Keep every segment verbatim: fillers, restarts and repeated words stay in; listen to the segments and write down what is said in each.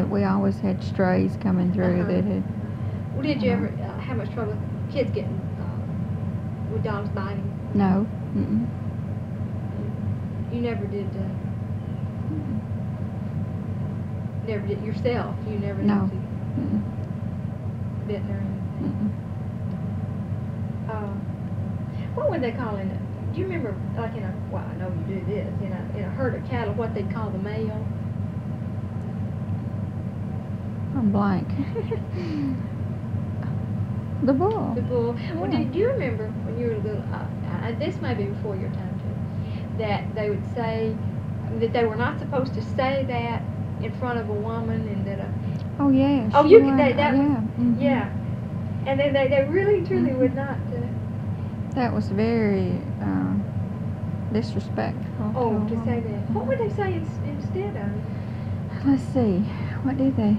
that we always had strays coming through Uh-huh. that had. Well, did you uh, ever uh, have much trouble with kids getting uh, with dogs biting? No. Mm-mm. You never did. Uh, Mm-mm. never did yourself. You never No. did Mm-mm. bitten or anything. Mm-mm. Uh, what would they call in a, do you remember, like in a, well, I know you do this, in a, in a herd of cattle, what they'd call the male? I'm blank. The bull. The bull. Well, Yeah. do, do you remember when you were little, uh, uh, this may be before your time too, that they would say, that they were not supposed to say that in front of a woman, and that a, Oh yeah. oh, she you could, was- they, that yeah. was, mhm. yeah. And then they, they really, truly Mhm. would not, uh, That was very uh, disrespectful. oh, a to say woman. that. What would they say in, instead of? Let's see. What did they?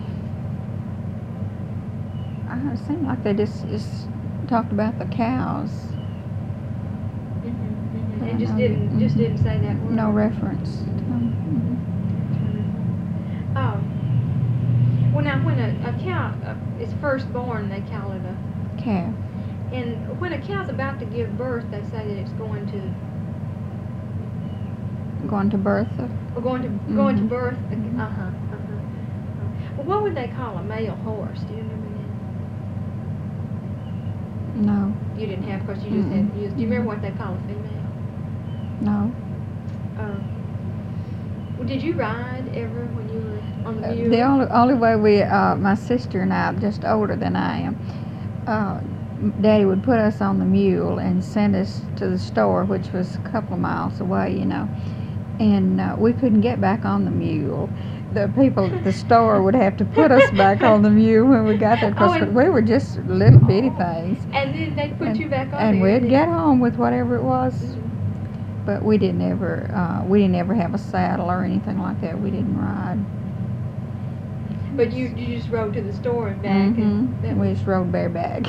Uh, it seemed like they just, just talked about the cows. Mm-hmm, mm-hmm. I And just know. didn't, just Mhm. didn't say that word. No reference. to them. Oh. Well, now, when a, a cow uh, is first born, they call it a. Mhm. Calf. And when a cow's about to give birth, they say that it's going to. Going to birth. Or going to going to Mhm. birth. Mhm. Uh huh. Uh huh. Well, what would they call a male horse? Do you remember that? No. You didn't have, because you just Mm-mm. had. You just, do you remember what they call a female? No. Uh, well, did you ride ever when you were on the Uh, mule? The only only way we, uh, my sister and I, just older than I am, uh, Daddy would put us on the mule and send us to the store, which was a couple of miles away, you know, and uh, we couldn't get back on the mule. The people at the store would have to put us back on the mule when we got there, because Oh, and- we were just little bitty things. And then they put and, you back on and there. we'd get home with whatever it was. Mhm. But we didn't ever, uh, we didn't ever have a saddle or anything like that. We didn't ride. But you you just rode to the store and back. Mhm. And that We was, just rode bareback.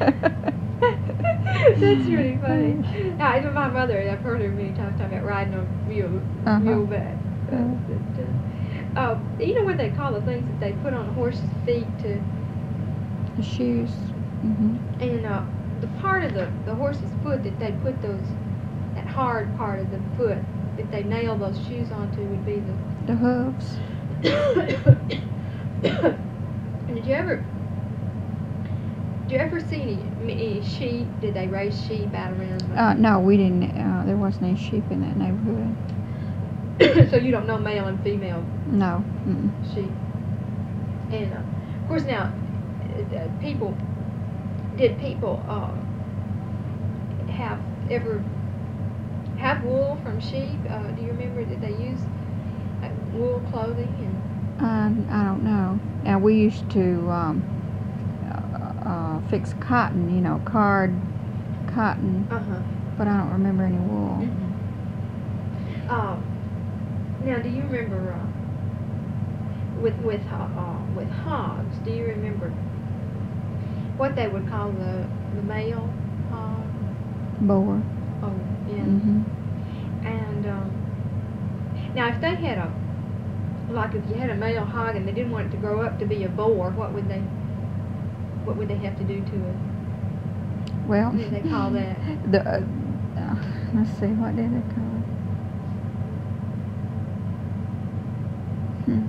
that's really funny. Now, even my mother, I've heard her many times talk about riding on mule, Uh-huh. mule back. But, Uh. but, uh, uh, you know what they call the things that they put on a horse's feet to, The shoes. Mhm. and uh, the part of the, the horse's foot that they put those, that hard part of the foot that they nail those shoes onto would be the. The hooves. Did you ever? Did you ever see any, any sheep? Did they raise sheep out around? Uh, no, we didn't. Uh, there wasn't any sheep in that neighborhood. So you don't know male and female No. Mm-mm. sheep. And uh, of course now, uh, uh, people. Did people uh, have ever have wool from sheep? Uh, do you remember that they used uh, wool clothing and? I, I don't know. Now we used to um, uh, uh, fix cotton, you know, card cotton, Uh huh. but I don't remember any wool. Mm-hmm. Uh, now, do you remember uh, with with uh, uh, with hogs? Do you remember what they would call the the male hog? Boar. Oh, yeah. Mhm. And um, now, if they had a like if you had a male hog and they didn't want it to grow up to be a boar, what would they what would they have to do to it? Well. What do they call that? The. Uh, uh, let's see. What did they call it? Hmm.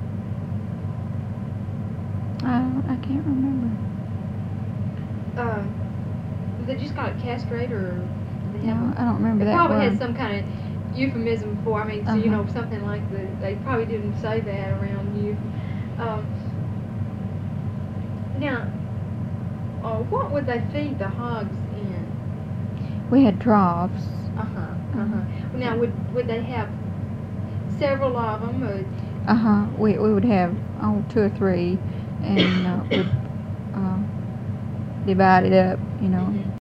I I can't remember. Um, they just call it castrate, or do they have No, a- I don't remember They that probably word. had some kind of euphemism for. I mean, so you Uh-huh. know, something like the. They probably didn't say that around you. Um, now, uh, what would they feed the hogs in? We had troughs. Uh huh. Uh huh. Now, would would they have several of them? Or, Uh huh. We we would have oh two or three, and uh, would uh, divide it up, you know. Mhm.